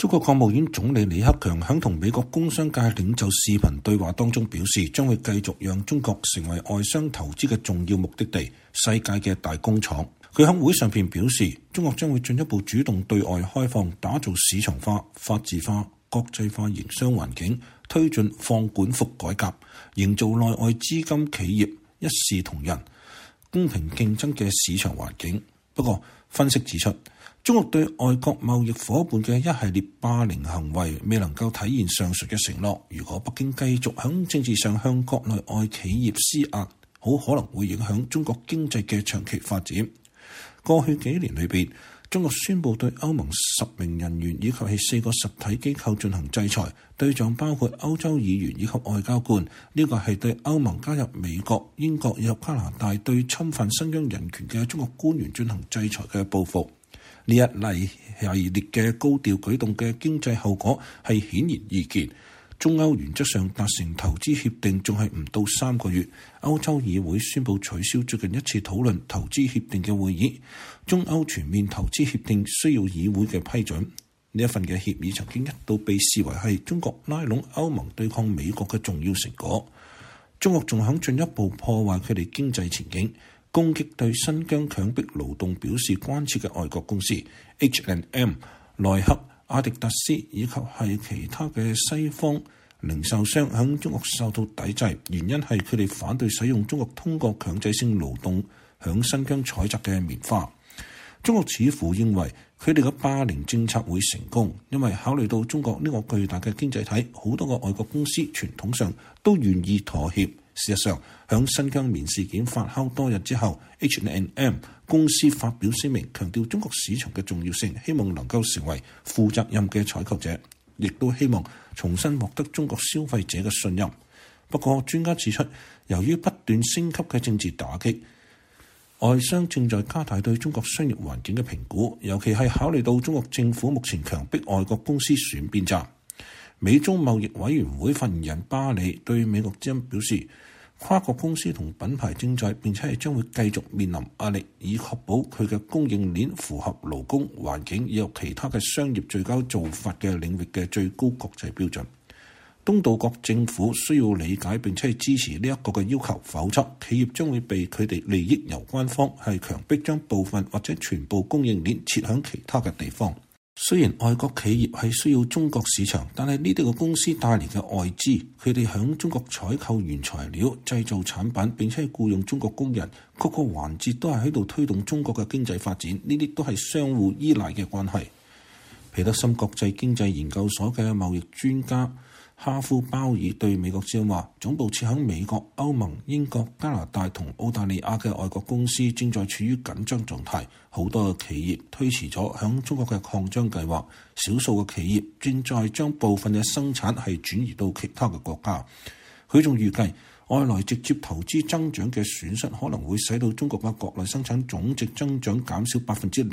中國國務院總理李克強喺同美國工商界領袖視頻對話當中表示，將會繼續讓中國成為外商投資嘅重要目的地、世界嘅大工廠。佢喺會上邊表示，中國將會進一步主動對外開放，打造市場化、法治化、國際化營商環境，推進放管服改革，營造內外資金企業一視同仁、公平競爭嘅市場環境。不過，分析指出，中國對外國貿易夥伴嘅一系列霸凌行為未能夠體現上述嘅承諾。如果北京繼續喺政治上向國內外企業施壓，好可能會影響中國經濟嘅長期發展。過去幾年裏邊，中國宣布對歐盟10名人員以及係4個實體機構進行制裁，對象包括歐洲議員以及外交官。呢個係對歐盟加入美國、英國以及加拿大對侵犯新疆人權嘅中國官員進行制裁嘅報復。呢一系列嘅高調舉動嘅經濟後果係顯而易見。中歐原則上達成投資協定仲係唔到3個月，歐洲議會宣布取消最近一次討論投資協定嘅會議。中歐全面投資協定需要議會嘅批准。呢一份嘅協議曾經一度被視為係中國拉攏歐盟對抗美國嘅重要成果。中國仲想進一步破壞佢哋經濟前景，攻擊對新疆強迫勞動表示關切嘅外國公司 H&M、耐克、阿迪達斯以及係其他嘅西方零售商響中國受到抵制，原因係佢哋反對使用中國通過強制性勞動響新疆採摘嘅棉花。中國似乎認為佢哋嘅霸凌政策會成功，因為考慮到中國呢個巨大嘅經濟體，好多個外國公司傳統上都願意妥協。事實上，響新疆棉事件發酵多日之後， H&M 公司發表聲明，強調中國市場嘅重要性，希望能夠成為負責任嘅採購者，亦都希望重新獲得中國消費者嘅信任。不過，專家指出，由於不斷升級嘅政治打擊，外商正在加大對中國商業環境嘅評估，尤其係考慮到中國政府目前強迫外國公司選邊站。美中貿易委員會發言人巴里對美國之音表示，跨國公司同品牌正在並且係將會繼續面臨壓力，以確保佢嘅供應鏈符合勞工、環境以及其他嘅商業最佳做法嘅領域嘅最高國際標準。東道國政府需要理解並且係支持呢一個嘅要求，否則企業將會被佢哋利益攸關方係強迫將部分或者全部供應鏈設響其他嘅地方。雖然外國企業係需要中國市場，但係呢啲個公司帶嚟嘅外資，佢哋響中國採購原材料、製造產品，並且係僱用中國工人，各個環節都係喺度推動中國嘅經濟發展。呢啲都係相互依賴嘅關係。皮德森國際經濟研究所嘅貿易專家哈夫鮑爾對美國之音話，總部設喺美國、歐盟、英國、加拿大同澳大利亞嘅外國公司正在處於緊張狀態，好多嘅企業推遲咗響中國嘅擴張計劃，少數嘅企業正在將部分嘅生產係轉移到其他嘅國家。佢仲預計外來直接投資增長嘅損失可能會使到中國嘅國內生產總值增長減少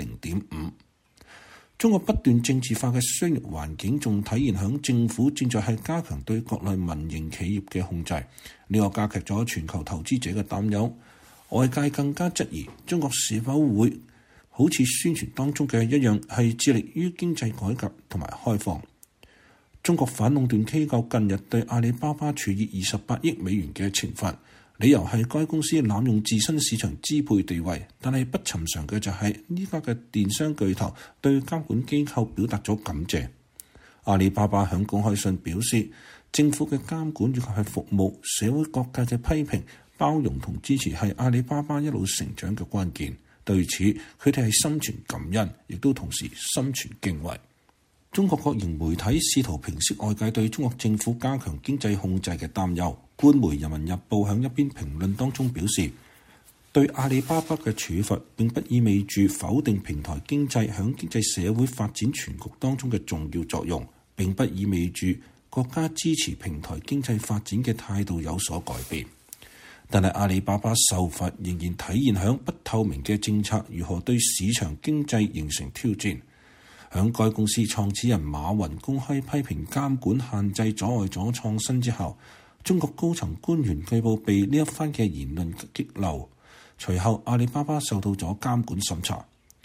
0.5%。中國不斷政治化嘅商業環境仲體現響政府正在係加強對國內民營企業嘅控制，呢個加劇咗全球投資者嘅擔憂。外界更加質疑中國是否會好似宣傳當中嘅一樣係致力於經濟改革同埋開放。中國反壟斷機構近日對阿里巴巴處以28億美元嘅懲罰，理由係該公司濫用自身市場支配地位。但係不尋常嘅就係呢家嘅電商巨頭對監管機構表達咗感謝。阿里巴巴響公開信表示，政府嘅監管以及係服務、社會各界嘅批評、包容同支持係阿里巴巴一路成長嘅關鍵。對此，佢哋係心存感恩，亦都同時心存敬畏。中國國營媒體試圖平息外界對中國政府加強經濟控制嘅擔憂。官媒《人民日報》響一篇評論當中表示，對阿里巴巴嘅處罰並不意味住否定平台經濟響經濟社會發展全局當中嘅重要作用，並不意味住國家支持平台經濟發展嘅態度有所改變。但係阿里巴巴受罰仍然體現響不透明嘅政策如何對市場經濟形成挑戰。響該公司創始人馬雲公開批評監管限制阻礙咗創新之後，中國高層官員據報被呢一番嘅言論激怒。隨後阿里巴巴受到咗監管審查。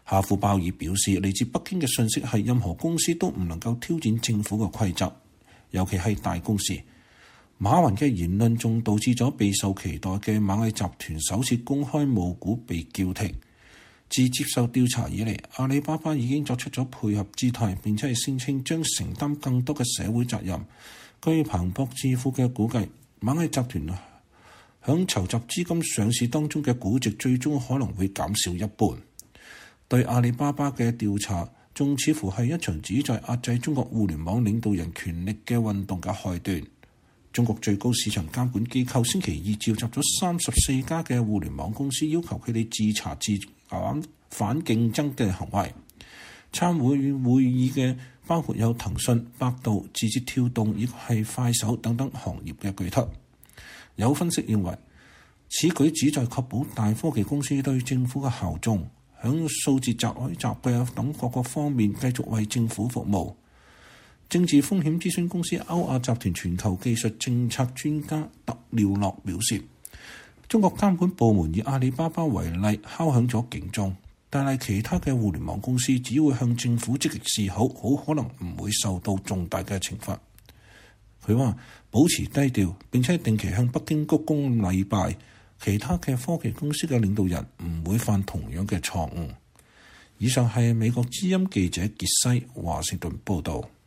夏庫鮑爾表示，嚟自北京嘅訊息係任何公司都唔能夠挑戰政府嘅規則，尤其係大公司。馬雲嘅言論仲導致咗備受期待嘅螞蟻集團首次公開募股被叫停。自接受調查以嚟，阿里巴巴已經作出咗配合姿態，並且係聲稱將承擔更多嘅社會責任。據彭博智庫嘅估計，螞蟻集團響籌集資金上市當中嘅估值最終可能會減少一半。對阿里巴巴嘅調查，仲似乎係一場旨在壓制中國互聯網領導人權力嘅運動嘅開端。中國最高市場監管機構星期二召集咗34家嘅互聯網公司，要求佢哋自查自反競爭嘅行為。參會議嘅包括有騰訊、百度、字節跳動以及係快手等等行業嘅巨頭。有分析認為，此舉旨在確保大科技公司對政府嘅效忠，響數字集嘅等各個方面繼續為政府服務。政治風險諮詢公司歐亞集團全球技術政策專家特廖諾表示，中國監管部門以阿里巴巴為例敲響咗警鐘，但係其他嘅互聯網公司只會向政府積極示好，好可能唔會受到重大嘅懲罰。佢話保持低調並且定期向北京鞠躬禮拜，其他嘅科技公司嘅領導人唔會犯同樣嘅錯誤。以上係美國之音記者傑西華盛頓報導。